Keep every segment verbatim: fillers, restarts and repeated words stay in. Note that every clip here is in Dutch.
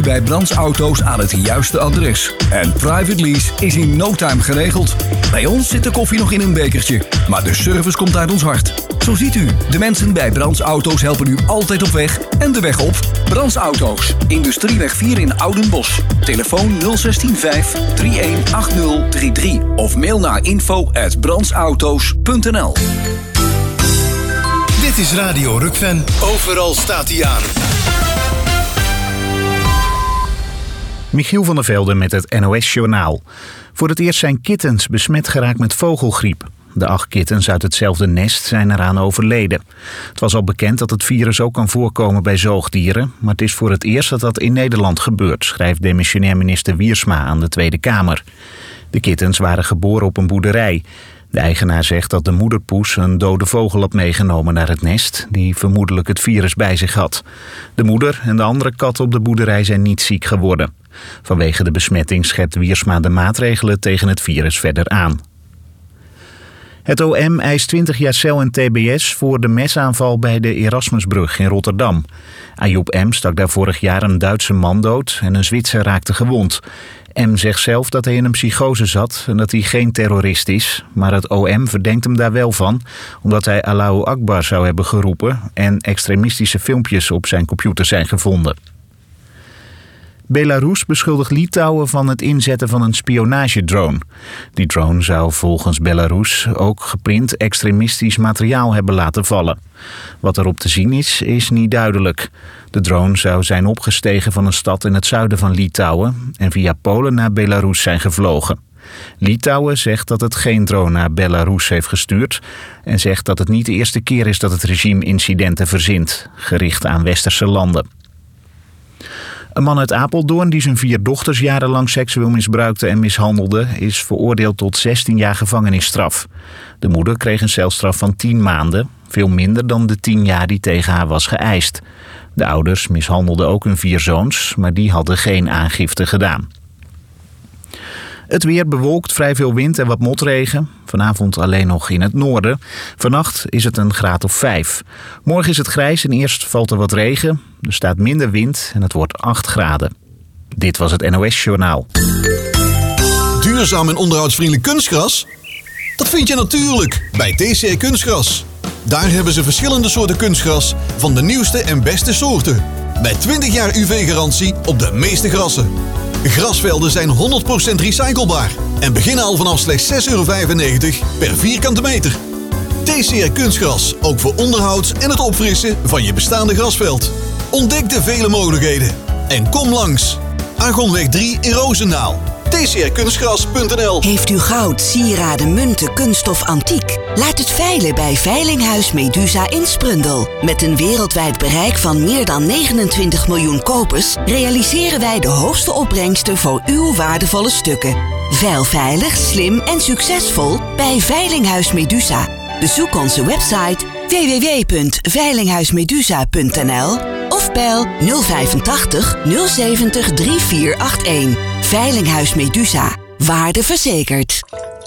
bij Brands Auto's aan het juiste adres. En private lease is in no time geregeld. Bij ons zit de koffie nog in een bekertje, maar de service komt uit ons hart. Zo ziet u, de mensen bij Brands Auto's helpen u altijd op weg en de weg op. Brands Auto's, Industrieweg vier in Oudenbosch. Telefoon nul zes vijf drie een acht nul drie drie of mail naar info at brandsauto's punt n l. Dit is Radio Rukven. Overal staat hij aan. Michiel van der Velde met het N O S-journaal. Voor het eerst zijn kittens besmet geraakt met vogelgriep. De acht kittens uit hetzelfde nest zijn eraan overleden. Het was al bekend dat het virus ook kan voorkomen bij zoogdieren, maar het is voor het eerst dat dat in Nederland gebeurt, schrijft demissionair minister Wiersma aan de Tweede Kamer. De kittens waren geboren op een boerderij. De eigenaar zegt dat de moederpoes een dode vogel had meegenomen naar het nest, die vermoedelijk het virus bij zich had. De moeder en de andere katten op de boerderij zijn niet ziek geworden. Vanwege de besmetting scherpt Wiersma de maatregelen tegen het virus verder aan. Het O M eist twintig jaar cel en T B S voor de mesaanval bij de Erasmusbrug in Rotterdam. Ayoub M. stak daar vorig jaar een Duitse man dood en een Zwitser raakte gewond. M. zegt zelf dat hij in een psychose zat en dat hij geen terrorist is. Maar het O M verdenkt hem daar wel van, omdat hij Allahu Akbar zou hebben geroepen en extremistische filmpjes op zijn computer zijn gevonden. Belarus beschuldigt Litouwen van het inzetten van een spionagedrone. Die drone zou volgens Belarus ook geprint extremistisch materiaal hebben laten vallen. Wat erop te zien is, is niet duidelijk. De drone zou zijn opgestegen van een stad in het zuiden van Litouwen en via Polen naar Belarus zijn gevlogen. Litouwen zegt dat het geen drone naar Belarus heeft gestuurd en zegt dat het niet de eerste keer is dat het regime incidenten verzint, gericht aan westerse landen. Een man uit Apeldoorn die zijn vier dochters jarenlang seksueel misbruikte en mishandelde, is veroordeeld tot zestien jaar gevangenisstraf. De moeder kreeg een celstraf van tien maanden, veel minder dan de tien jaar die tegen haar was geëist. De ouders mishandelden ook hun vier zoons, maar die hadden geen aangifte gedaan. Het weer bewolkt, vrij veel wind en wat motregen. Vanavond alleen nog in het noorden. Vannacht is het een graad of vijf. Morgen is het grijs en eerst valt er wat regen. Er staat minder wind en het wordt acht graden. Dit was het N O S-journaal. Duurzaam en onderhoudsvriendelijk kunstgras? Dat vind je natuurlijk bij T C R Kunstgras. Daar hebben ze verschillende soorten kunstgras van de nieuwste en beste soorten. Met twintig jaar U V-garantie op de meeste grassen. Grasvelden zijn honderd procent recyclebaar en beginnen al vanaf slechts zes euro vijfennegentig per vierkante meter. T C R Kunstgras, ook voor onderhoud en het opfrissen van je bestaande grasveld. Ontdek de vele mogelijkheden en kom langs. Argonweg drie in Roosendaal. T C R kunstgras punt n l. Heeft u goud, sieraden, munten, kunststof, antiek? Laat het veilen bij Veilinghuis Medusa in Sprundel. Met een wereldwijd bereik van meer dan negenentwintig miljoen kopers realiseren wij de hoogste opbrengsten voor uw waardevolle stukken. Veil veilig, slim en succesvol bij Veilinghuis Medusa. Bezoek onze website w w w punt veilinghuismedusa punt n l of bel nul vijfentachtig nul zeventig drie vier acht een. Veilinghuis Medusa. Waarde verzekerd.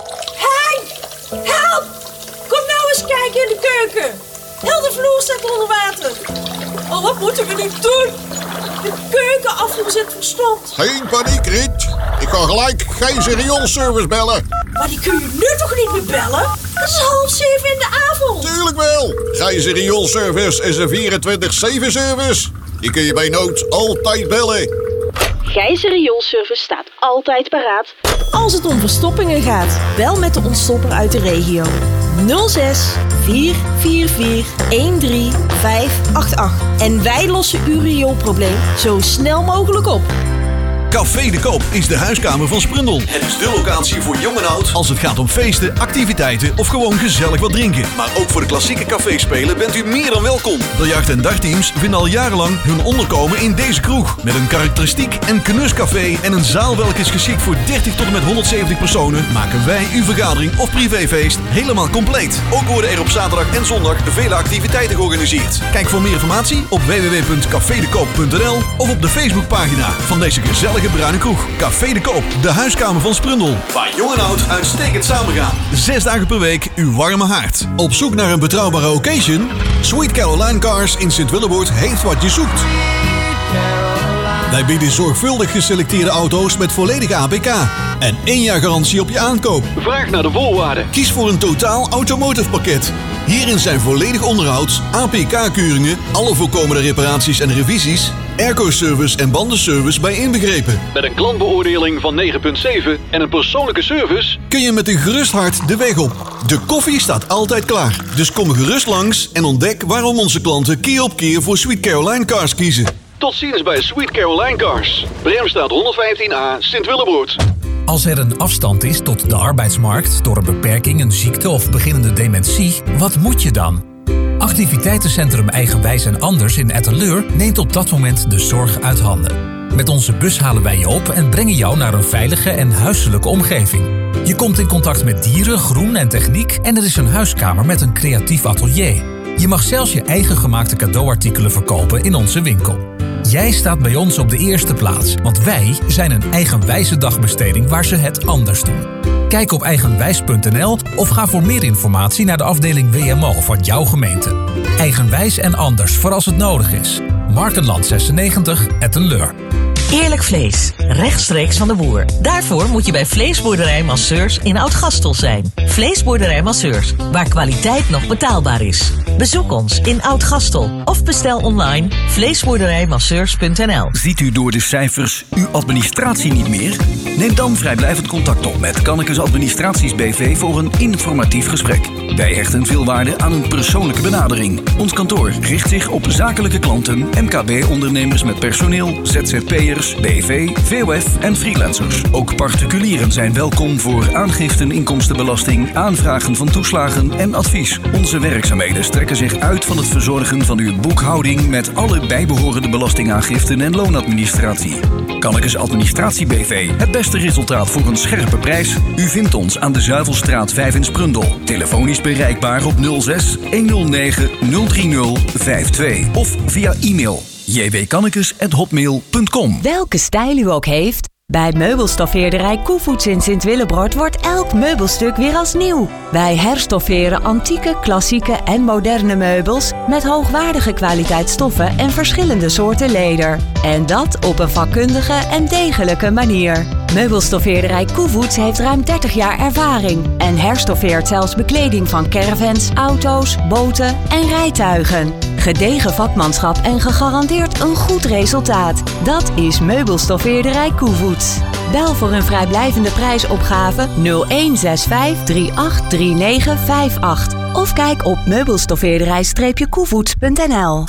Hey! Help! Kom nou eens kijken in de keuken. Heel de vloer staat onder water. Oh, wat moeten we nu doen? De keukenafvoer zit verstomd. Geen paniek, Riet. Ik ga gelijk geen rioolservice bellen. Maar die kun je nu toch niet meer bellen? Het is half zeven in de avond. Tuurlijk wel. Geen rioolservice is een vierentwintig zeven service. Die kun je bij nood altijd bellen. Gijzer Rioolservice staat altijd paraat. Als het om verstoppingen gaat, bel met de ontstopper uit de regio. nul zes vier vier vier een drie vijf acht acht. En wij lossen uw rioolprobleem zo snel mogelijk op. Café de Koop is de huiskamer van Sprundel. Het is de locatie voor jong en oud als het gaat om feesten, activiteiten of gewoon gezellig wat drinken. Maar ook voor de klassieke caféspelen bent u meer dan welkom. Biljart- en dartteams vinden al jarenlang hun onderkomen in deze kroeg. Met een karakteristiek en knuscafé en een zaal welke is geschikt voor dertig tot en met honderdzeventig personen, maken wij uw vergadering of privéfeest helemaal compleet. Ook worden er op zaterdag en zondag vele activiteiten georganiseerd. Kijk voor meer informatie op w w w punt café de koop punt n l of op de Facebookpagina van deze gezellige bruine kroeg. Café de Koop, de huiskamer van Sprundel. Waar jong en oud uitstekend samengaan. Zes dagen per week uw warme haard. Op zoek naar een betrouwbare occasion? Sweet Caroline Cars in Sint-Willeboord heeft wat je zoekt. Wij bieden zorgvuldig geselecteerde auto's met volledig A P K. En één jaar garantie op je aankoop. Vraag naar de voorwaarden. Kies voor een totaal automotive pakket. Hierin zijn volledig onderhoud, A P K-keuringen, alle voorkomende reparaties en revisies, airco-service en bandenservice bij inbegrepen. Met een klantbeoordeling van negen komma zeven en een persoonlijke service kun je met een gerust hart de weg op. De koffie staat altijd klaar. Dus kom gerust langs en ontdek waarom onze klanten keer op keer voor Sweet Caroline Cars kiezen. Tot ziens bij Sweet Caroline Cars. Bremstraat honderdvijftien A, Sint-Willebroed. Als er een afstand is tot de arbeidsmarkt door een beperking, een ziekte of beginnende dementie, wat moet je dan? Activiteitencentrum Eigenwijs en Anders in Etteleur neemt op dat moment de zorg uit handen. Met onze bus halen wij je op en brengen jou naar een veilige en huiselijke omgeving. Je komt in contact met dieren, groen en techniek en er is een huiskamer met een creatief atelier. Je mag zelfs je eigen gemaakte cadeauartikelen verkopen in onze winkel. Jij staat bij ons op de eerste plaats, want wij zijn een eigenwijze dagbesteding waar ze het anders doen. Kijk op eigenwijs punt n l of ga voor meer informatie naar de afdeling W M O van jouw gemeente. Eigenwijs en Anders voor als het nodig is. Markenland zesennegentig, Ettenleur. Eerlijk vlees, rechtstreeks van de boer. Daarvoor moet je bij Vleesboerderij Masseurs in Oud-Gastel zijn. Vleesboerderij Masseurs, waar kwaliteit nog betaalbaar is. Bezoek ons in Oud-Gastel of bestel online vleesboerderijmasseurs punt n l. Ziet u door de cijfers uw administratie niet meer? Neem dan vrijblijvend contact op met Kannekes Administraties B V voor een informatief gesprek. Wij hechten veel waarde aan een persoonlijke benadering. Ons kantoor richt zich op zakelijke klanten, M K B-ondernemers met personeel, Z Z P'ers, B V, V O F en freelancers. Ook particulieren zijn welkom voor aangiften inkomstenbelasting, aanvragen van toeslagen en advies. Onze werkzaamheden strekken zich uit van het verzorgen van uw boekhouding met alle bijbehorende belastingaangiften en loonadministratie. Kannekes Administratie B V, het beste resultaat voor een scherpe prijs. U vindt ons aan de Zuivelstraat vijf in Sprundel. Telefonisch bereikbaar op nul zes honderdnegen nul drie nul vijf twee of via e-mail j w kannekes at hotmail punt com. Welke stijl u ook heeft, bij meubelstoffeerderij Koevoets in Sint-Willebroord wordt elk meubelstuk weer als nieuw. Wij herstofferen antieke, klassieke en moderne meubels met hoogwaardige kwaliteitsstoffen en verschillende soorten leder. En dat op een vakkundige en degelijke manier. Meubelstoffeerderij Koevoets heeft ruim dertig jaar ervaring en herstoffeert zelfs bekleding van caravans, auto's, boten en rijtuigen. Gedegen vakmanschap en gegarandeerd een goed resultaat. Dat is Meubelstoffeerderij Koevoets. Bel voor een vrijblijvende prijsopgave nul een zes vijf drie acht drie negen vijf acht of kijk op meubelstoffeerderij koevoets punt n l.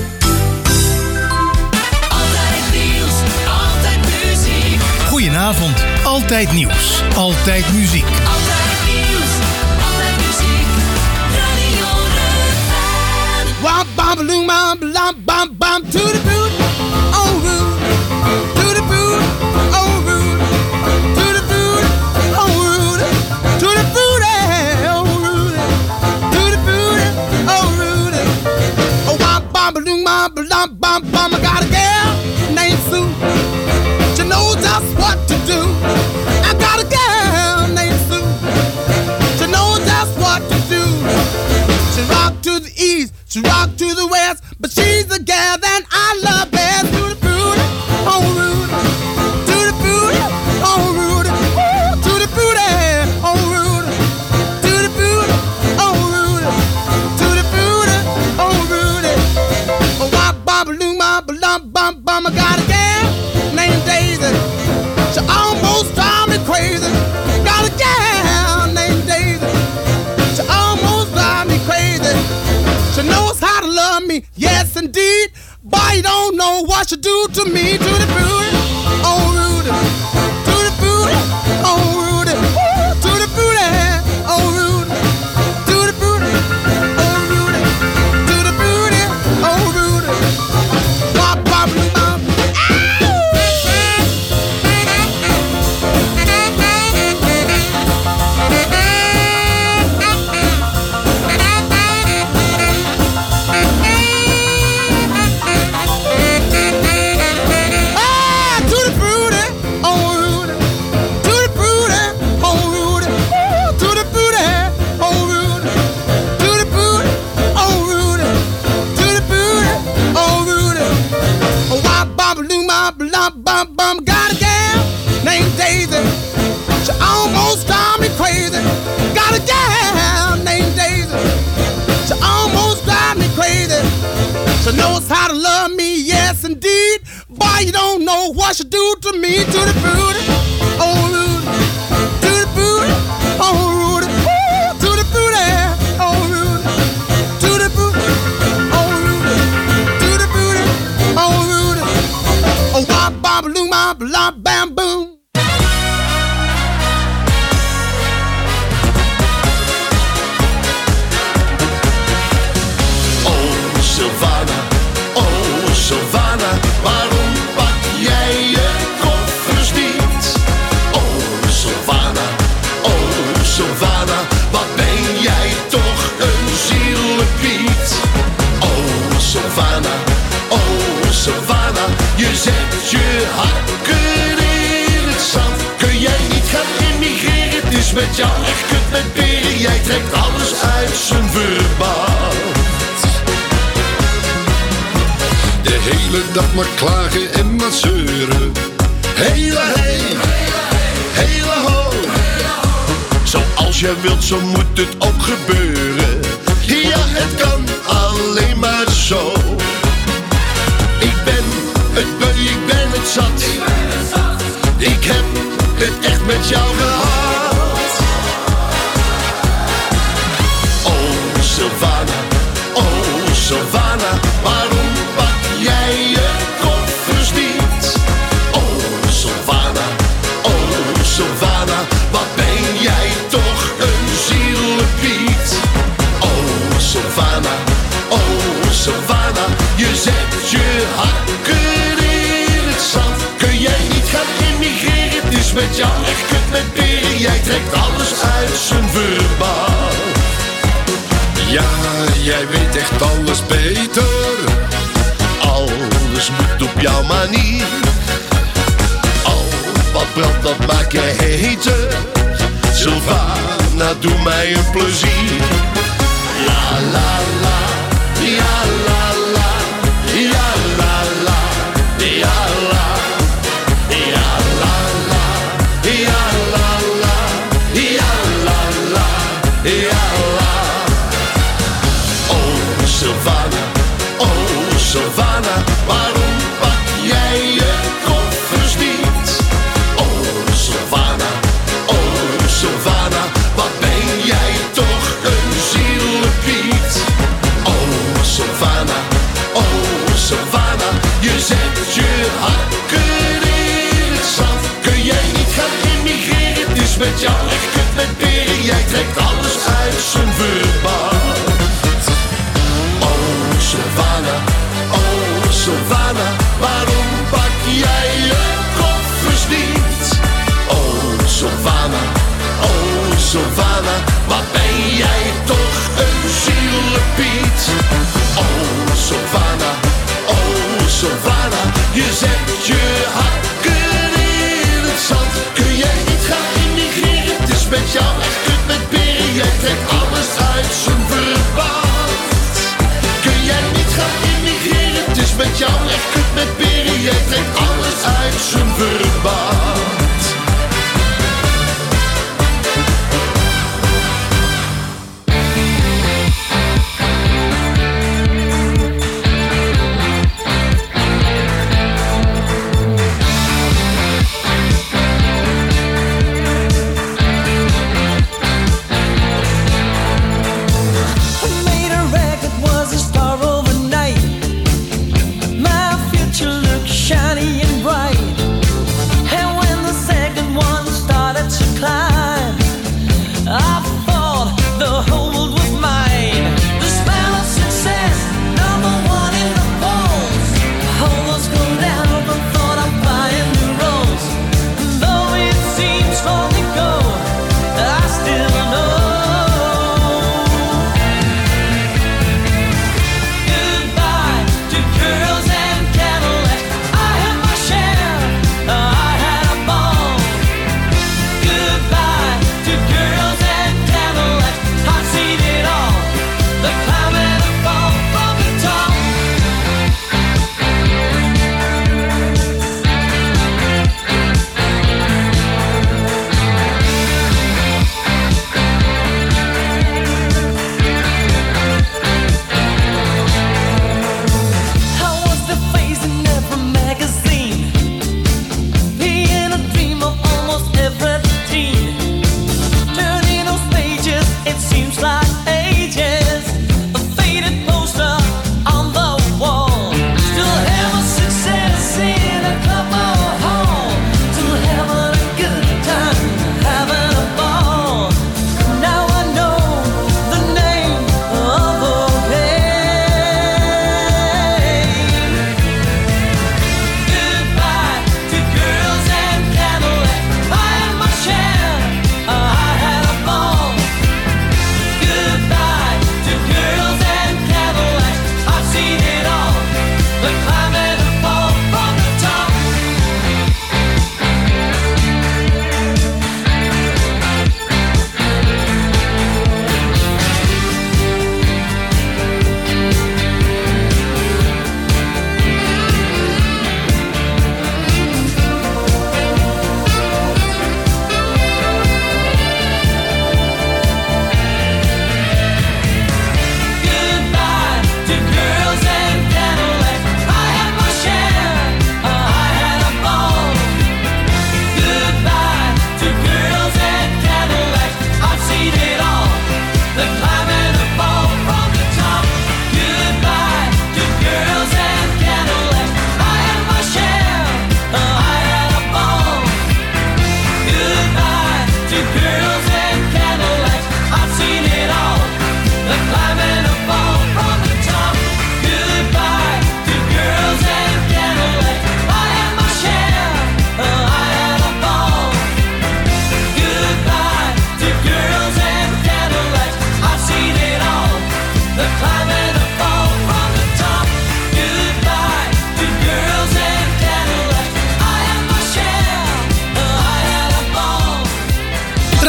Goedenavond, altijd nieuws, altijd muziek. Altijd nieuws, altijd muziek. Radio Rutland. Wap bam balloon bam bam bam bam to the boot, oh root, to the boot, oh root, to the boot, oh root, to the boot, oh root, to the boot, oh root. Oh wap bam balloon bam bam bam bam. I got a girl named Sue. She knows just what to do. I got a girl named Sue. She knows just what to do. She rock to the east, she rock to the west, but she's the gal that I love best. To the booty, oh Rudy, to the booty, oh Rudy, ooh, to the booty, oh Rudy, to the booty, oh Rudy, to the booty, oh Rudy. Oh, wop, bop, loom, bop, bum, bum, bum. I got a gal named Daisy. She almost drive me crazy. Got a gal named Daisy. She almost drive me crazy. She knows how to love me, yes indeed. But you don't know what she do to me. To the booty, oh Rudy. To the booty, oh Rudy. Ooh, to the booty, oh Rudy. To the booty, oh Rudy. To the booty, oh Rudy. Wop, wop, wop. Oh! bum got a gal named Daisy. She almost drive me crazy. Got a gal named Daisy. She almost drive me crazy. She knows how to love me, yes indeed. Boy, you don't know what she do to me. To the booty, oh Rudy. To the booty, oh Rudy. Ooh, to the booty, oh Rudy. To the booty, oh Rudy. To the booty, oh Rudy. Oh, wop, bop, loom, bop, lop, bam, boom. Sylvana, oh Sylvana, waarom pak jij je koffers niet? Oh Sylvana, oh Sylvana, wat ben jij toch een zielepiet? Oh Sylvana, oh Sylvana, je zet je hakken in het zand. Kun jij niet gaan immigreren? Het is met jou echt kut met peren. Jij trekt alles uit zijn verband. De hele dag maar klagen en maar zeuren. Hele heen, hele ho. Zoals jij wilt, zo moet het ook gebeuren. Ja, het kan alleen maar zo. Ik ben het beu, ik ben het zat. Ik heb het echt met jou gehad. Oh Sylvana, oh Sylvana, waarom pak jij je koffers niet? Oh Sylvana, oh Sylvana, wat ben jij toch een zielepiet? Oh Sylvana, oh Sylvana, je zet je hakken in het zand. Kun jij niet gaan immigreren? Het is met jou echt kut met peren. Jij trekt alles uit zijn verband. Ja, jij weet echt alles beter. Alles moet op jouw manier. Al wat brandt, dat maak jij heter. Sylvana, doe mij een plezier. La la la, ja la la, ja la la, ja la, ja la la, ja la la, ja la la, ja la. Oh Sylvana, oh Sylvana, waarom pak jij je koffers niet? Oh Sylvana, oh Sylvana, wat ben jij toch een zielepiet? Oh Sylvana, oh Sylvana, je zet je hakken in het zand. Kun jij niet gaan immigreren? Het is met jou echt kut met peren. Jij trekt alles uit zijn verband. Oh Sylvana, oh Sylvana, waarom pak jij je koffers niet? Oh Sylvana, oh Sylvana, wat ben jij toch een zielepiet? Oh Sylvana, oh Sylvana, je zet je hakken in het zand. Kun jij niet gaan immigreren? Het is met jou echt kut met peren. Jij trekt alles uit zijn verband. Kun jij niet gaan immigreren? Het is met jou echt kut met peren. Jij trekt alles uit zijn verband. Shiny and bright.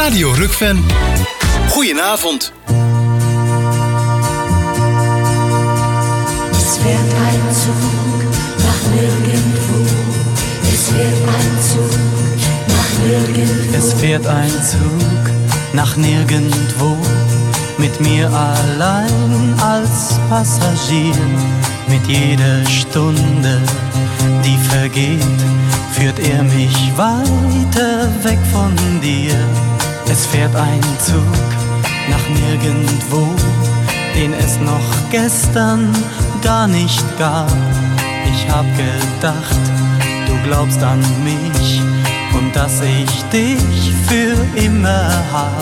Radio Rukven. Goedenavond. Es fährt ein Zug nach nirgendwo. Es fährt ein Zug nach nirgendwo. Es fährt ein Zug nach nirgendwo. Mit mir allein als Passagier. Mit jeder Stunde, die vergeht, führt er mich weiter weg von dir. Es fährt ein Zug nach nirgendwo, den es noch gestern gar nicht gab. Ich hab gedacht, du glaubst an mich und dass ich dich für immer hab.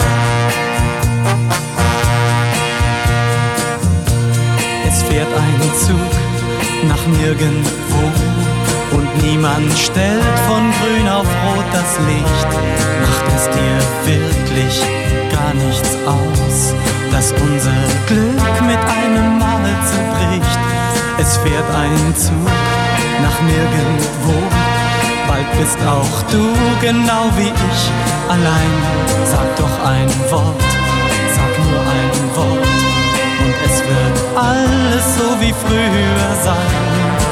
Es fährt ein Zug nach nirgendwo und niemand stellt von grün auf rot das Licht. Macht es dir wirklich gar nichts aus, dass unser Glück mit einem Mal zerbricht? Es fährt ein Zug nach nirgendwo, bald bist auch du genau wie ich allein. Sag doch ein Wort, sag nur ein Wort und es wird alles so wie früher sein.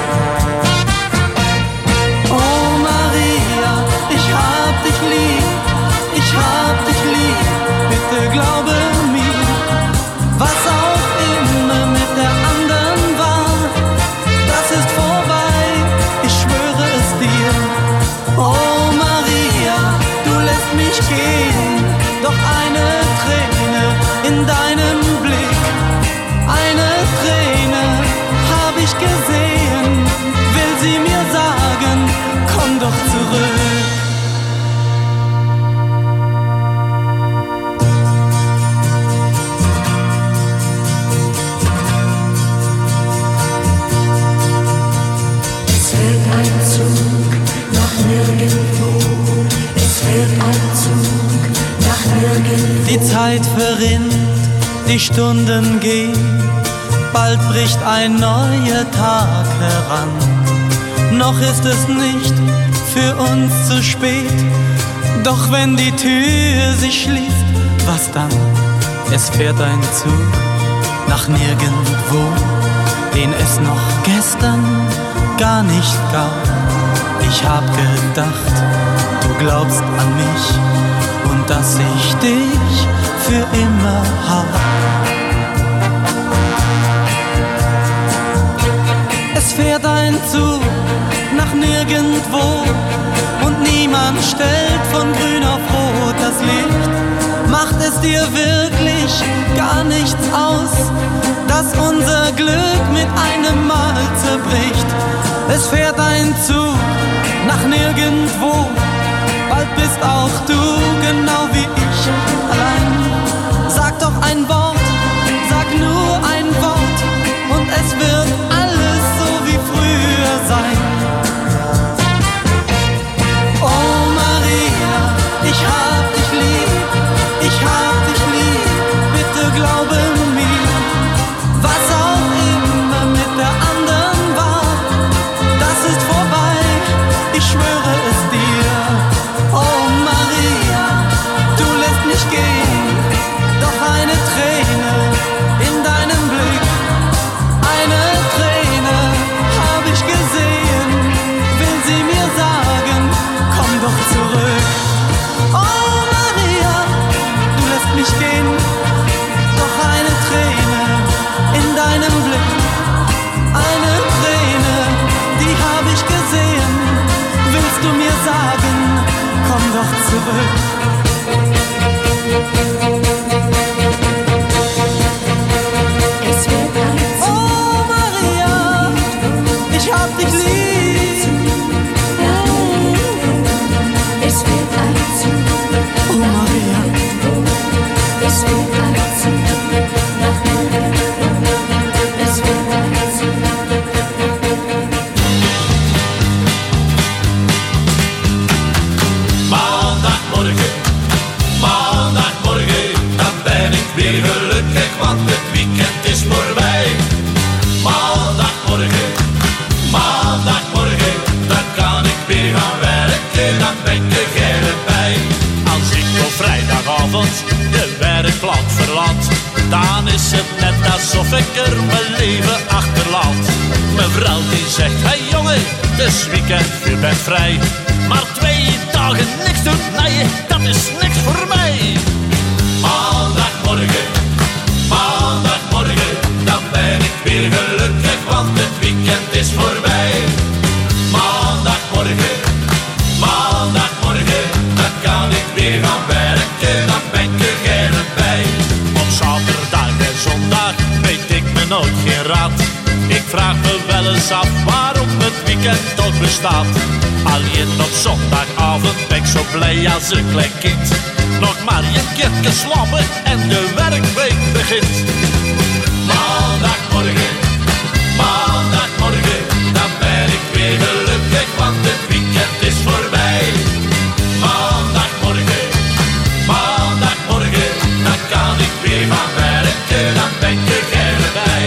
Oh Maria, ich hab dich lieb, ich hab dich lieb, bitte glaube mir, was auch immer mit der anderen war, das ist vorbei, ich schwöre es dir. Oh Maria, du lässt mich gehen, doch eine Träne in deinem Blick, eine Träne hab ich gesehen, will sie mir sagen, komm doch zurück. Es fährt ein Zug nach nirgendwo. Es fährt ein Zug nach nirgendwo. Die Zeit verrinnt, die Stunden gehen, bald bricht ein neuer Tag heran. Noch ist es nicht für uns zu spät, doch wenn die Tür sich schließt, was dann? Es fährt ein Zug nach nirgendwo, den es noch gestern gar nicht gab. Ich hab gedacht, du glaubst an mich und dass ich dich für immer hab. Es fährt ein Zug nach nirgendwo und niemand stellt von grün auf rot das Licht. Macht es dir wirklich gar nichts aus, dass unser Glück mit einem Mal zerbricht? Es fährt ein Zug nach nirgendwo, bald bist auch du genau wie ich allein. Sag doch ein Wort, sag nur ein Wort und es wird alles so wie früher sein. Oh Maria, ich hab dich lieb, ich hab dich lieb, bitte glaube mir, was auch immer mit der anderen war, das ist vorbei, ich schwöre es dir. Oh Maria, du lässt mich gehen, doch eine Träne in deinem Blick, eine Träne hab ich gesehen, will sie mir sagen, komm doch zurück. Oh Maria, du lässt mich gehen, doch eine Träne in deinem Blick, eine Träne, die hab ich gesehen, willst du mir sagen, komm doch zurück. Es wird ein Zug. Oh Maria, ich hab dich lieb. Es wird ein Zug. Oh Maria, es wird ein Zug nach nirgendwo. Es wird ein Zug. Maandagmorgen, maandagmorgen, dan ben ik weer gelukkig, want het weekend is voorbij. Maandagmorgen, maandagmorgen, dan kan ik weer gaan werken, dan ben ik er bij. Als ik op vrijdagavond dan is het net alsof ik er mijn leven achterlaat. Mijn vrouw die zegt, hey jongen, het is weekend, je bent vrij. Maar twee dagen niks doen, nee, dat is niks voor mij. Maandagmorgen, maandagmorgen, dan ben ik weer gelukkig, want het weekend is voorbij. Maandagmorgen, maandagmorgen, dan kan ik weer gaan werken, dan ben ik er bij. Op zaterdag en zondag weet ik me nooit geen raad. Ik vraag me wel eens af waarom het weekend toch bestaat. Alleen op zondagavond ben ik zo blij als een klein kind. Nog maar een keertje slapen en de werkweek begint. Maandagmorgen, maandagmorgen, dan ben ik weer gelukkig, want het weekend is voorbij. Maandagmorgen, maandagmorgen, dan kan ik weer gaan werken, dan ben ik erbij.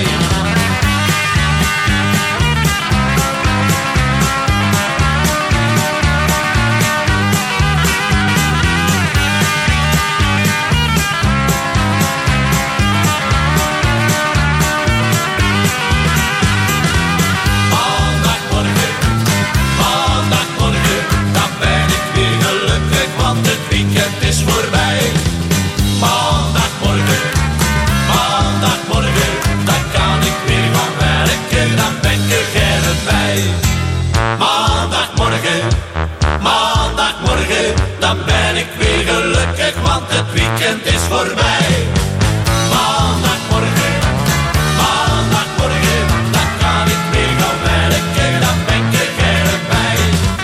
Dan ben ik weer gelukkig, want het weekend is voorbij. Maandagmorgen, maandagmorgen, dan kan ik weer gaan werken, dan ben ik erbij.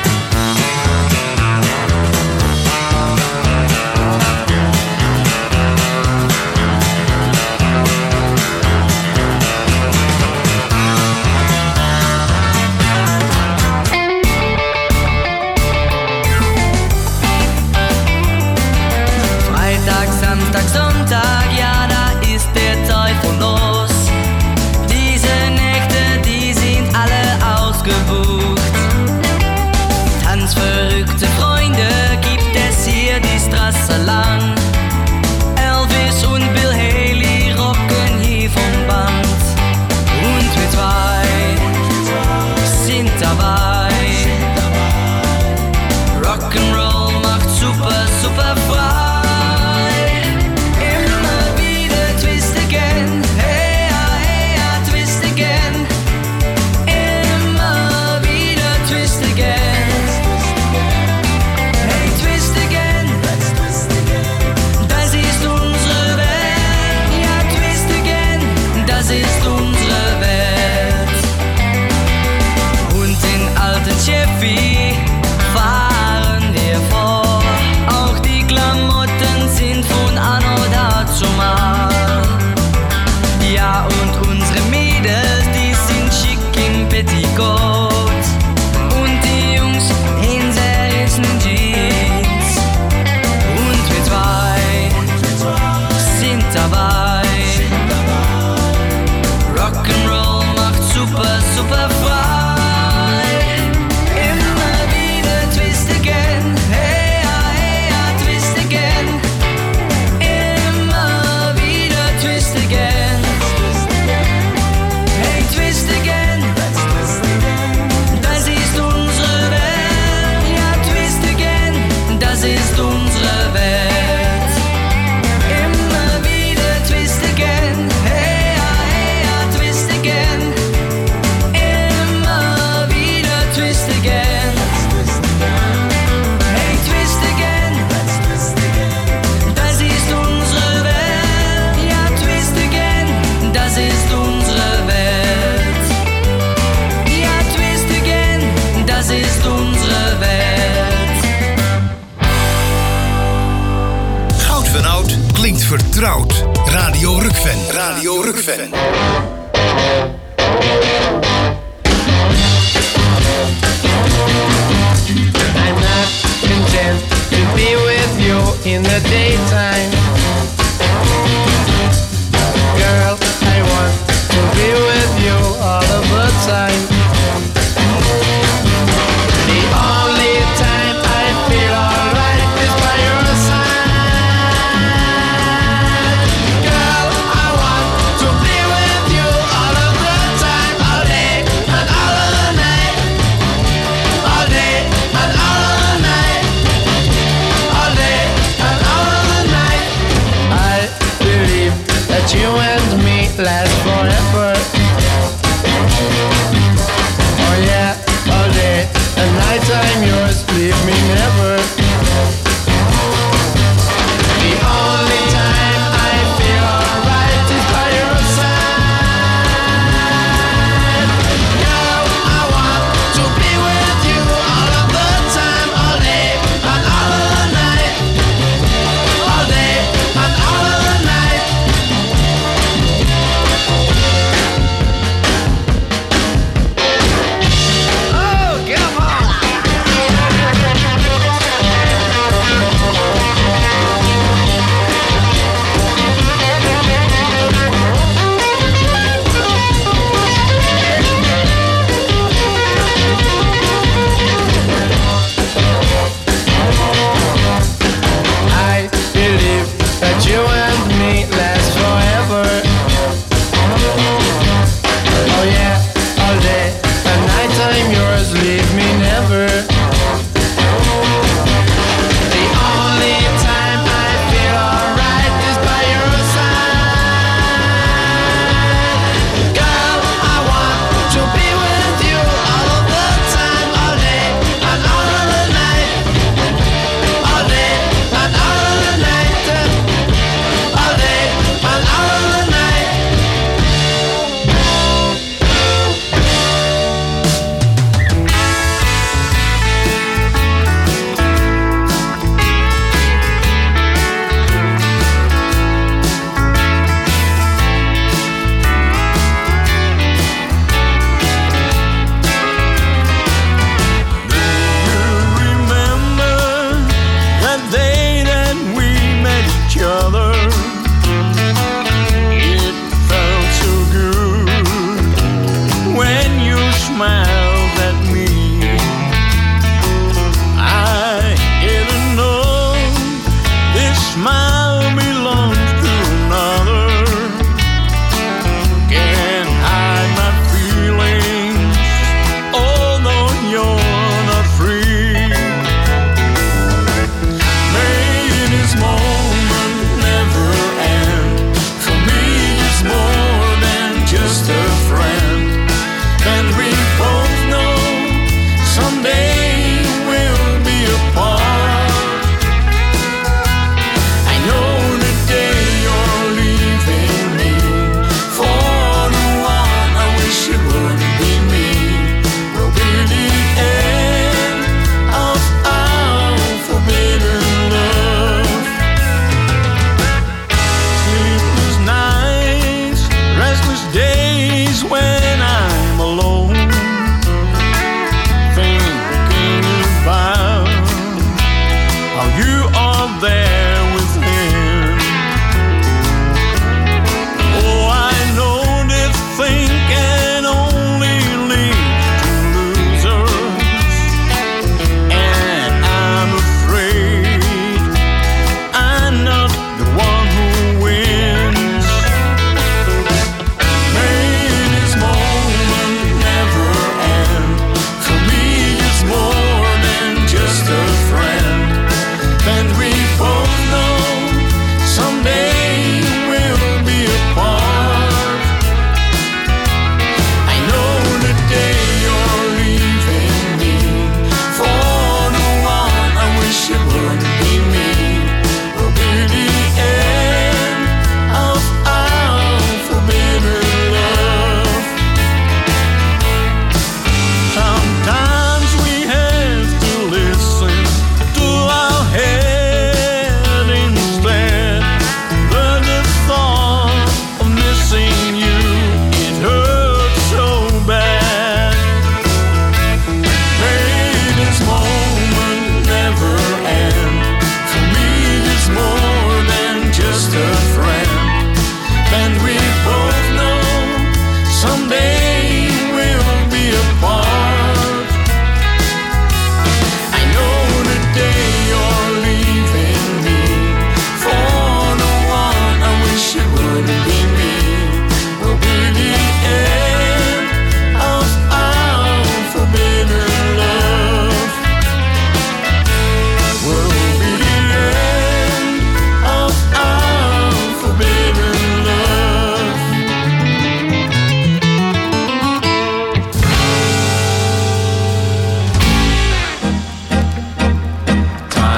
Samstag, Sonntag, ja, da ist der Teufel los. Diese Nächte, die sind alle ausgebucht. Tanzverrückte Freunde gibt es hier die Straße lang. Elvis und Bill Haley rocken hier vom Band. Und wir zwei sind dabei. Rock'n'Roll macht super, super frei. Chevy fahren wir vor. Auch die Klamotten sind von anno dazu mal. Ja, und unsere Mädels, die sind schick im Petticoat. Und die Jungs in zerrissenen Jeans. Und wir zwei sind dabei. Rock'n'Roll macht super, super frei. Klinkt vertrouwd. Radio Rukven. Radio Rukven. I'm not content to be with you in the daytime. Girl, I want to be with you all of the time. The only time I feel alright is by your side. Girl, I want forever. The only time I feel alright is by your side. Now I want to be with you all of the time, all day and all of the night. All day and all of the night. Oh, come on!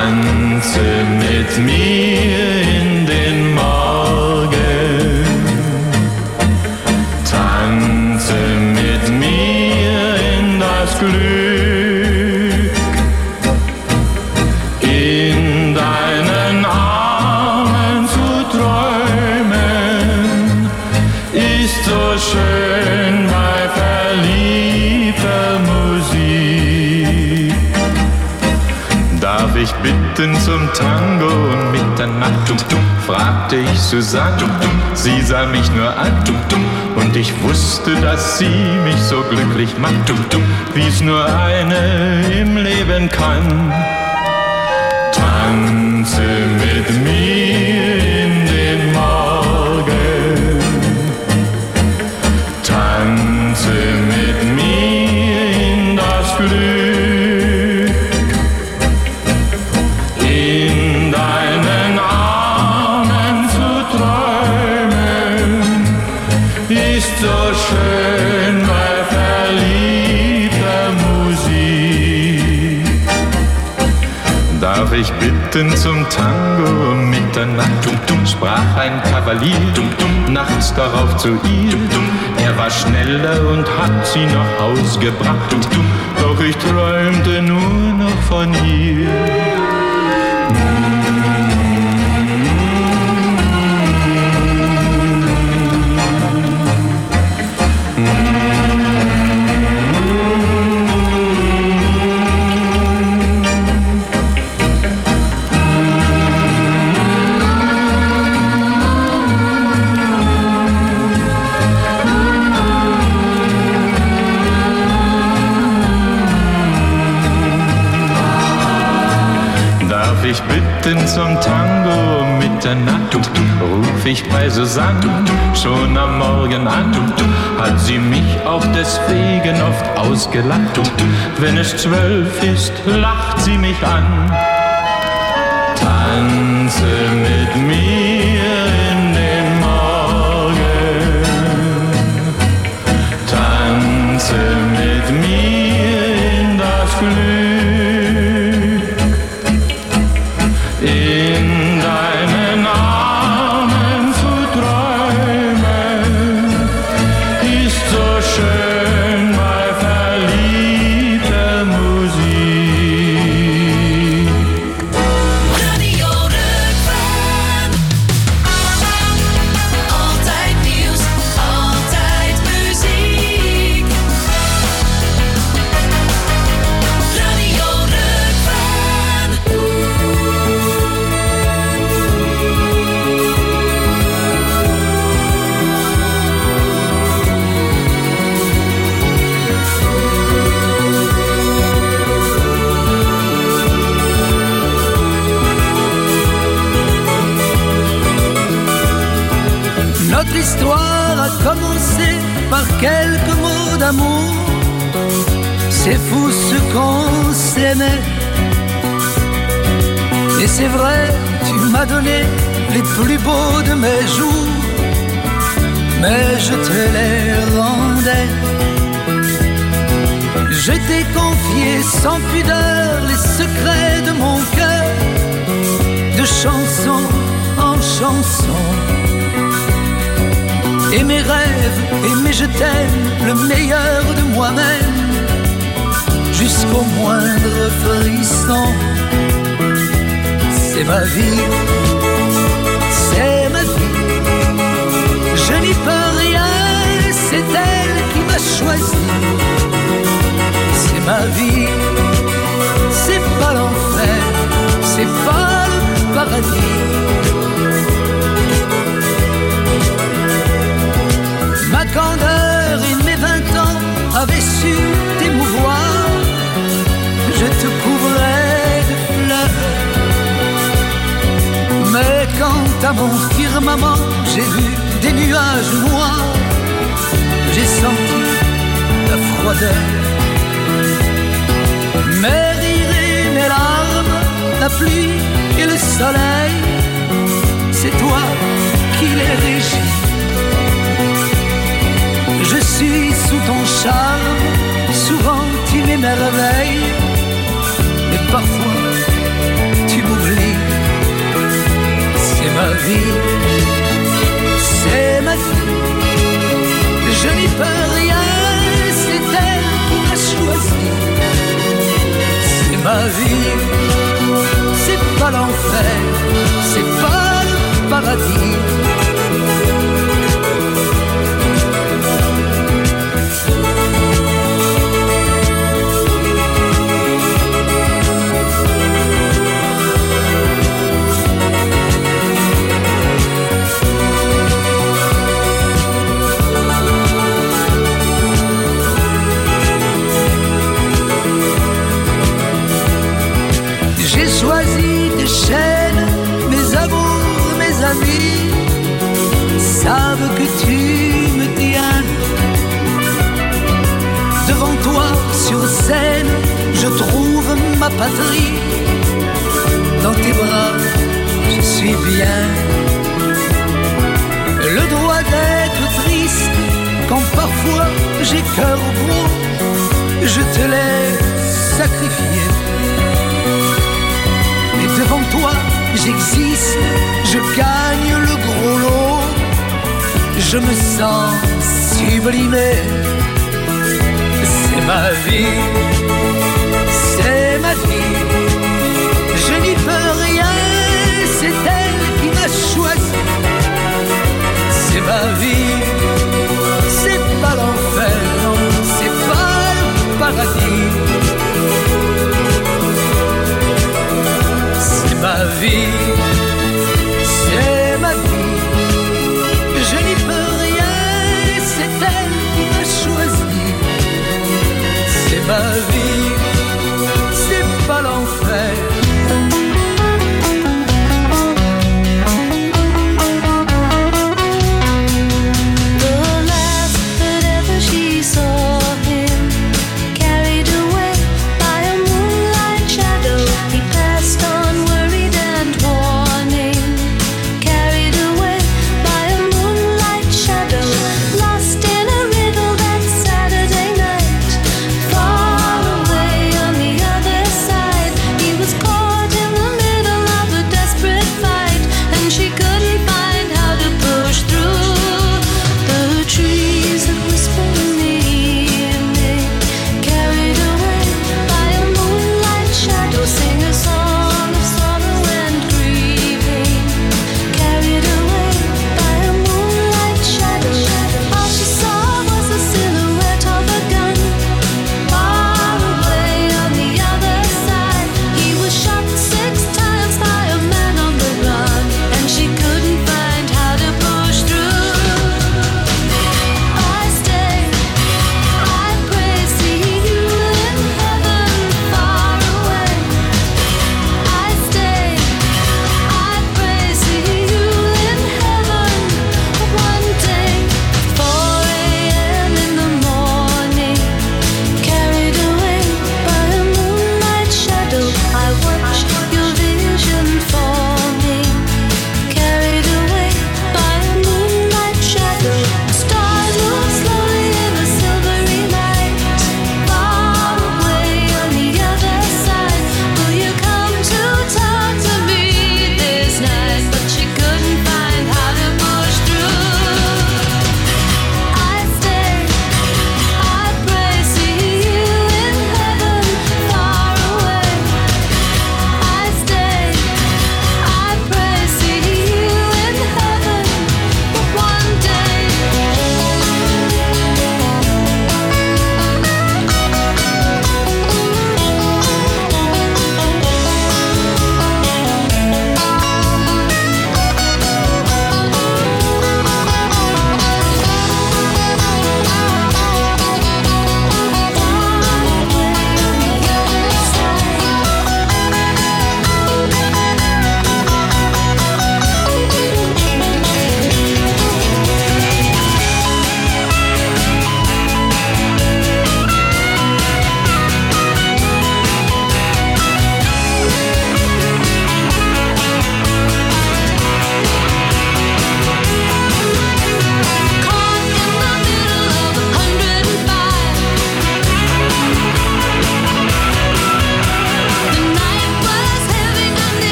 Tanze mit mir in den Morgen, tanze mit mir in das Glück, in deinen Armen zu träumen, ist so schön bei verliebter Musik. Darf ich bitten zum Tango und Mitternacht? Fragte ich Susanne, sie sah mich nur an und ich wusste, dass sie mich so glücklich macht, wie es nur eine im Leben kann. Tanze mit mir in den Morgen, tanze mit mir in das Glück. So schön bei verliebter Musik. Darf ich bitten zum Tango um Mitternacht? Sprach ein Kavalier nachts darauf zu ihr. Er war schneller und hat sie nach Haus gebracht. Doch ich träumte nur noch von ihr. Ich bitten zum Tango um Mitternacht, ruf ich bei Susanne schon am Morgen an, hat sie mich auch deswegen oft ausgelacht. Wenn es zwölf ist, lacht sie mich an. Tanze mit mir in den Morgen, tanze mit mir in das Glück. In deinen Armen zu träumen, ist so schön bei verliebter Musik. Radio Rukven. Altijd nieuws, altijd muziek. Radio Rukven. Notre histoire a commencé par quelques mots d'amour. C'est fou ce qu'on s'aimait. Et c'est vrai, tu m'as donné les plus beaux de mes jours, mais je te les rendais. Je t'ai confié sans pudeur les secrets de mon cœur, de chanson en chanson. Et mes rêves, et mes je t'aime, le meilleur de moi-même, jusqu'au moindre frisson. C'est ma vie, c'est ma vie, je n'y peux rien, c'est elle qui m'a choisi. C'est ma vie, c'est pas l'enfer, c'est pas le paradis. Ma candeur et mes vingt ans avaient su t'émouvoir. Je te couvrais de fleurs. Mais quand à mon firmament j'ai vu des nuages noirs, j'ai senti la froideur. Mes rires et mes larmes, la pluie et le soleil, c'est toi qui les régis. Je suis sous ton charme, souvent tu m'émerveilles, mais parfois tu l'enfer, c'est pas le paradis. J'ai choisi des chaînes, mes amours, mes amis savent que tu me tiens. Devant toi sur scène, je trouve ma patrie. Dans tes bras, je suis bien. Le droit d'être triste quand parfois j'ai cœur gros, je te l'ai sacrifié. Mais devant toi, j'existe, je gagne le gros lot. Je me sens sublimé. C'est ma vie, c'est ma vie. Je n'y peux rien, c'est elle qui m'a choisi. C'est ma vie, c'est pas l'enfer, non, c'est pas le paradis. Ma vie, c'est ma vie. Je n'y peux rien, c'est elle qui m'a choisi. C'est ma vie, c'est pas l'enfer.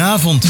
avond.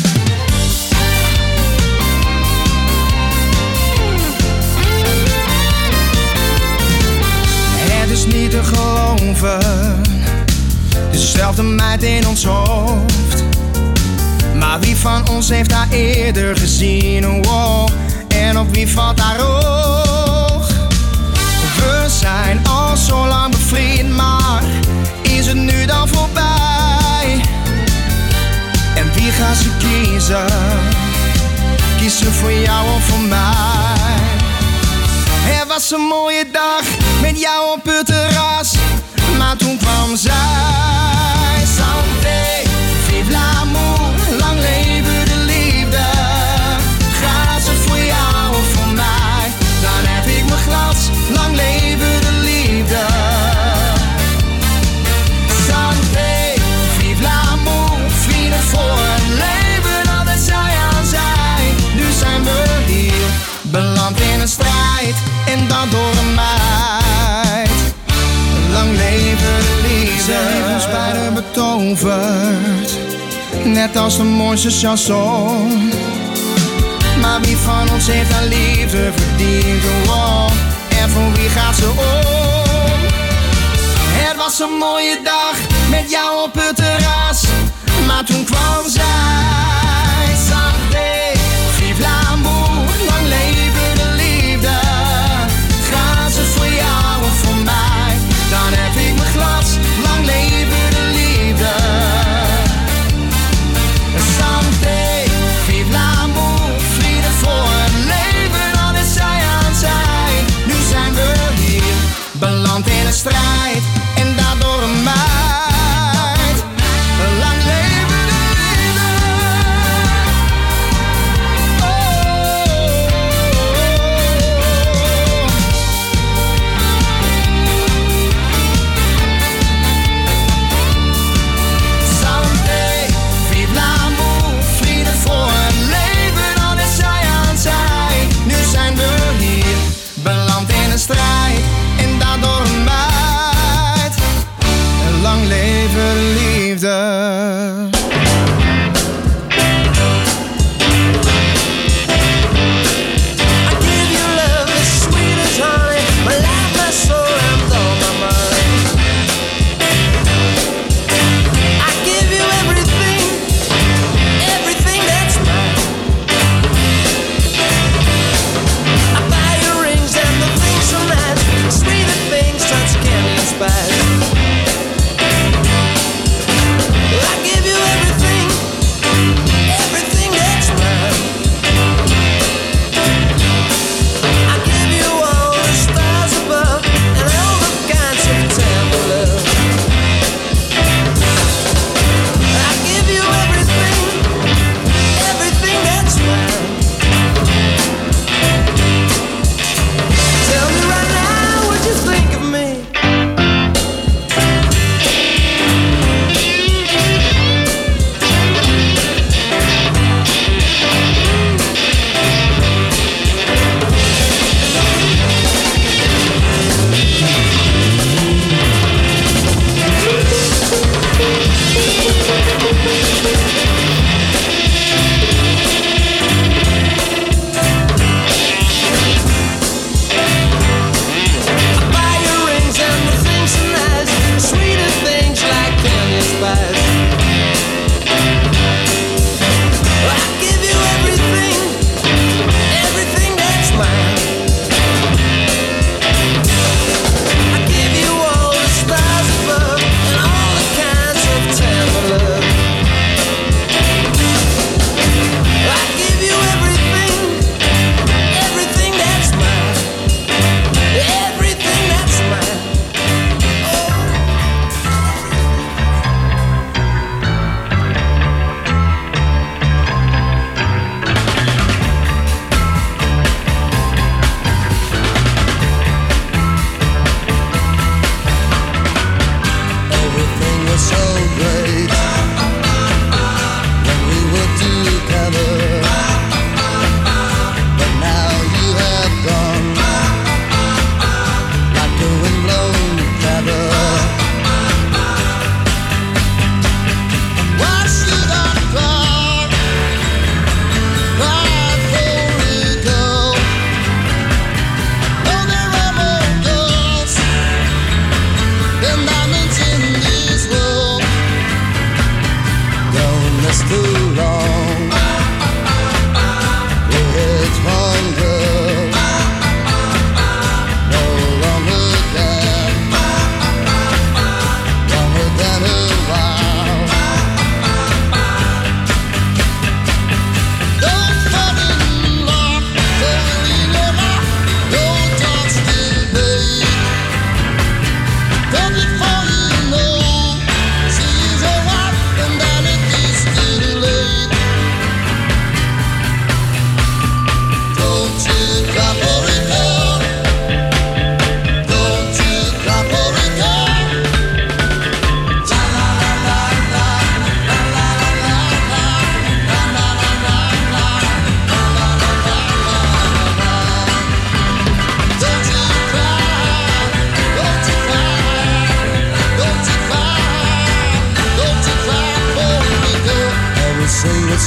Het is niet te geloven, dezelfde meid in ons hoofd. Maar wie van ons heeft haar eerder gezien? Wow. En op wie valt haar oog? We zijn al zo lang bevriend, maar is het nu dan voorbij? En wie gaat ze kiezen? Kies ze voor jou of voor mij? Het was een mooie dag met jou op het terras, maar toen kwam zij. Santé, vive l'amour, lang leven de liefde. Gaat ze voor jou of voor mij? Dan heb ik mijn glas, lang leven de liefde. Santé, vive l'amour, vrienden voor het leven, altijd zij aan zij. Nu zijn we hier, beland in een strijd, en dat door een meid. Lang leven de liefde. Ze heeft ons beiden betoverd, net als de mooiste chanson. Maar wie van ons heeft haar liefde verdiend? Oh, en voor wie gaat ze om? Het was een mooie dag met jou op het terras, maar toen kwam zij. Santé, vive l'amour, lang leven de liefde. Gaat ze voor jou of voor mij? Dan heb ik mijn glas, lang leven de liefde. Santé, vive l'amour, vrienden voor het leven, altijd zij aan zij. Nu zijn we hier, beland in een strijd, en daardoor een meid. Lang leven de liefde.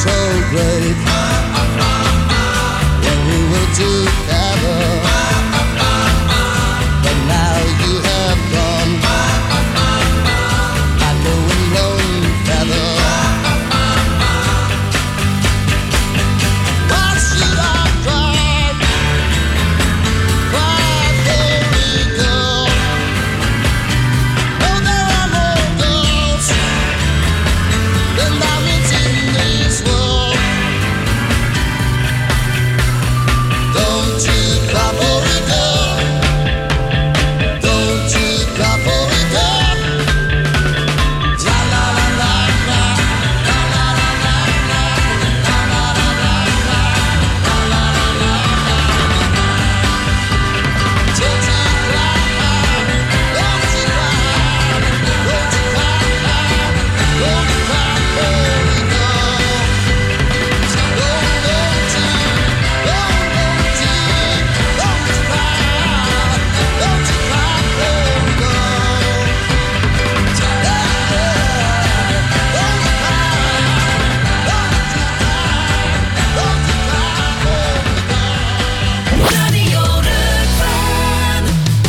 so great when we were together, but now you have gone like a windblown feather. Why should I cry, cry for me, girl? Oh, there are more girls than diamonds in this world. Don't you cry for me, girl? Don't you cry for me, girl? La la la la la, la la la la la, la la la la la, la la la la la. Don't you cry, don't you cry, don't you cry, don't you cry for me, girl. Don't, don't you, don't, don't you, don't you cry, don't you cry for me, girl. Yeah, yeah. Don't you cry, don't you cry, don't you cry for me, girl. Radio Rukven.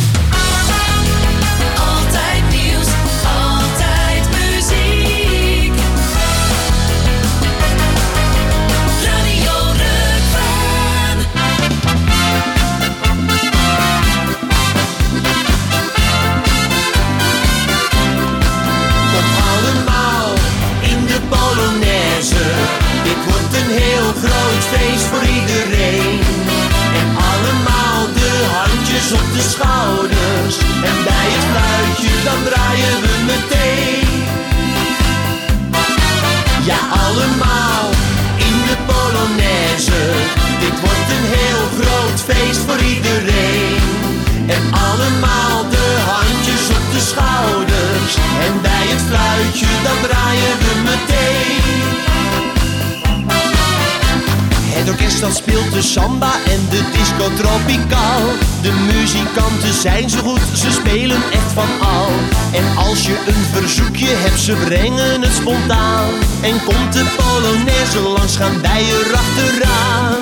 Altijd nieuws, altijd muziek. Radio Rukven. Kom allemaal in de Polonaise. Dit wordt een heel groot feest voor iedereen. En allemaal de handjes op de schouders. En bij het fluitje dan draaien we meteen. Ja, allemaal in de Polonaise. Dit wordt een heel groot feest voor iedereen. En allemaal de handjes op de schouders. En bij het fluitje dan draaien we meteen. Het orkest dan speelt de samba en de disco tropicaal. De muzikanten zijn zo goed, ze spelen echt van al. En als je een verzoekje hebt, ze brengen het spontaan. En komt de Polonaise langs, gaan wij erachteraan.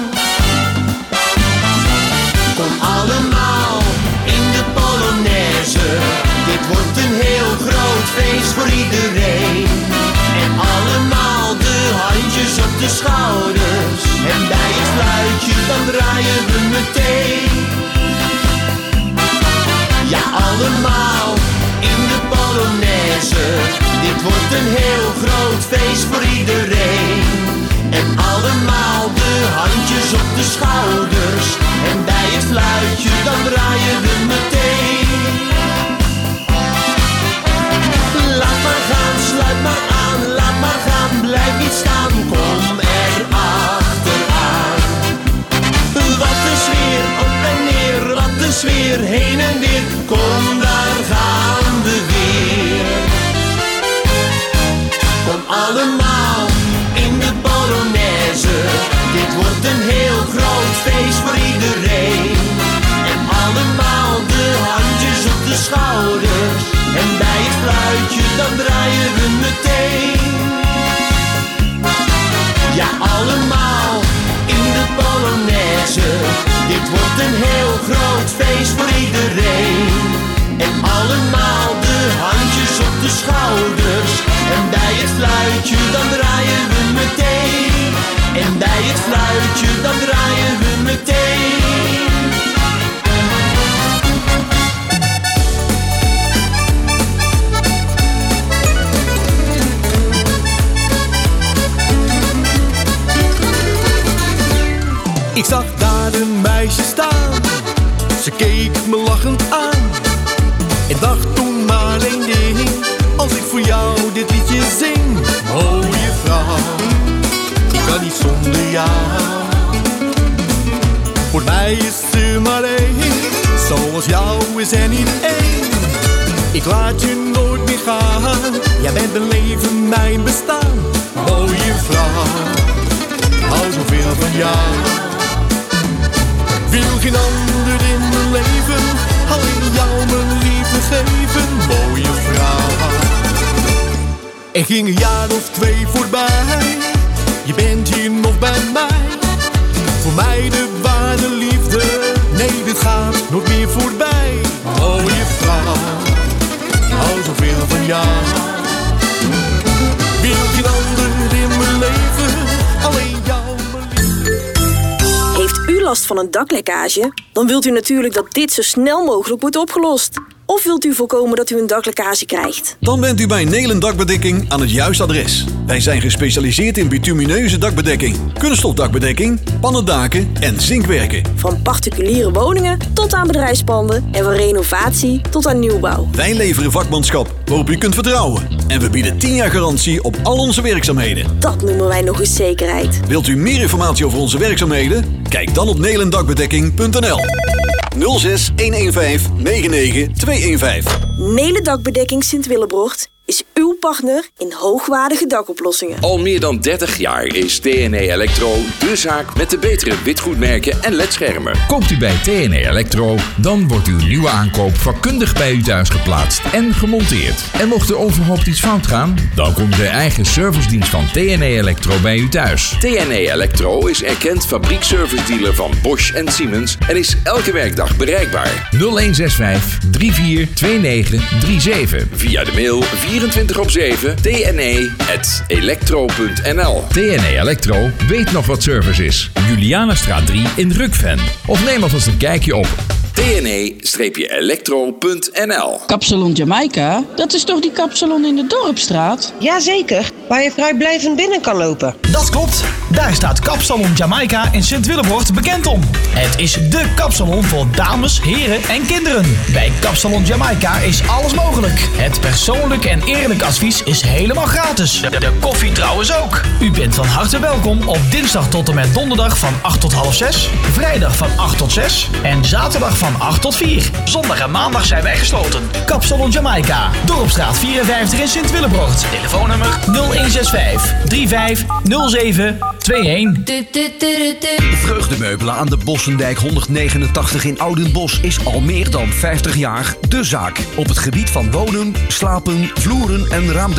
Kom allemaal in de Polonaise. Dit wordt een heel groot feest voor iedereen. En allemaal de handjes op de schouders. En bij het fluitje dan draaien we meteen. Ja, allemaal in de Polonaise. Dit wordt een heel groot feest voor iedereen. En allemaal de handjes op de schouders. En bij het fluitje dan draaien we meteen. Laat maar gaan, sluit maar aan, laat maar gaan, blijf niet staan, kom er achteraan. Wat een sfeer, op en neer, wat een sfeer, heen en weer, kom daar gaan we weer. Kom allemaal in de Polonaise, dit wordt een heel groot feest voor iedereen. En allemaal de handjes op de schouders. En bij het fluitje dan draaien we meteen. Ja, allemaal in de Polonaise. Dit wordt een heel groot feest voor iedereen. En allemaal de handjes op de schouders. En bij het fluitje dan draaien we meteen. En bij het fluitje dan draaien we meteen. Ik zag daar een meisje staan, ze keek me lachend aan. En dacht toen maar alleen ding, als ik voor jou dit liedje zing. Mooie vrouw, ik kan niet zonder jou. Voor mij is er maar één, zoals jou is er niet één. Ik laat je nooit meer gaan, jij bent mijn leven, mijn bestaan. Mooie vrouw, hou zoveel van jou. Wil geen ander in mijn leven, alleen jou mijn liefde geven, mooie vrouw. Er ging een jaar of twee voorbij, je bent hier nog bij mij. Voor mij de ware liefde, nee dit gaat nooit meer voorbij. Mooie vrouw, hou zoveel van jou. Wil geen ander in mijn leven, alleen jou. Heeft u last van een daklekkage? Dan wilt u natuurlijk dat dit zo snel mogelijk wordt opgelost. Of wilt u voorkomen dat u een daklekkage krijgt? Dan bent u bij Nelen Dakbedekking aan het juiste adres. Wij zijn gespecialiseerd in bitumineuze dakbedekking, kunststof dakbedekking, pannendaken en zinkwerken. Van particuliere woningen tot aan bedrijfspanden en van renovatie tot aan nieuwbouw. Wij leveren vakmanschap waarop u kunt vertrouwen. En we bieden tien jaar garantie op al onze werkzaamheden. Dat noemen wij nog eens zekerheid. Wilt u meer informatie over onze werkzaamheden? Kijk dan op nelendakbedekking punt n l. nul zes een een vijf negen negen twee een vijf. Nelen Dakbedekking Sint-Willebrocht is uw partner in hoogwaardige dakoplossingen. Al meer dan dertig jaar is T N E Electro de zaak met de betere witgoedmerken en ledschermen. Koopt u bij T N E Electro, dan wordt uw nieuwe aankoop vakkundig bij u thuis geplaatst en gemonteerd. En mocht er onverhoopt iets fout gaan, dan komt de eigen servicedienst van T N E Electro bij u thuis. T N E Electro is erkend fabriekservice-dealer van Bosch en Siemens en is elke werkdag bereikbaar. nul een zes vijf drie vier twee negen drie zeven. Via de mail vierentwintig op zeven t n e at electro punt n l. T N E Electro weet nog wat service is. Julianastraat drie in Rukven. Of neem alvast een kijkje op T N E electro punt n l. Kapsalon Jamaica? Dat is toch die kapsalon in de Dorpstraat? Jazeker, waar je vrijblijvend binnen kan lopen. Dat klopt. Daar staat Kapsalon Jamaica in Sint-Willebrocht bekend om. Het is dé kapsalon voor dames, heren en kinderen. Bij Kapsalon Jamaica is alles mogelijk. Het persoonlijk en eerlijk advies is helemaal gratis. De, de koffie trouwens ook. U bent van harte welkom op dinsdag tot en met donderdag van acht tot half zes. Vrijdag van acht tot zes. En zaterdag van acht tot vier. Zondag en maandag zijn wij gesloten. Kapsalon Jamaica. Dorpstraat vierenvijftig in Sint-Willebrocht. Telefoonnummer nul een zes vijf drie vijf nul zeven twee een. Vreugdemeubelen aan de Bossendijk honderdnegenentachtig in Oudenbosch is al meer dan vijftig jaar de zaak. Op het gebied van wonen, slapen, vloeren en raamdelen.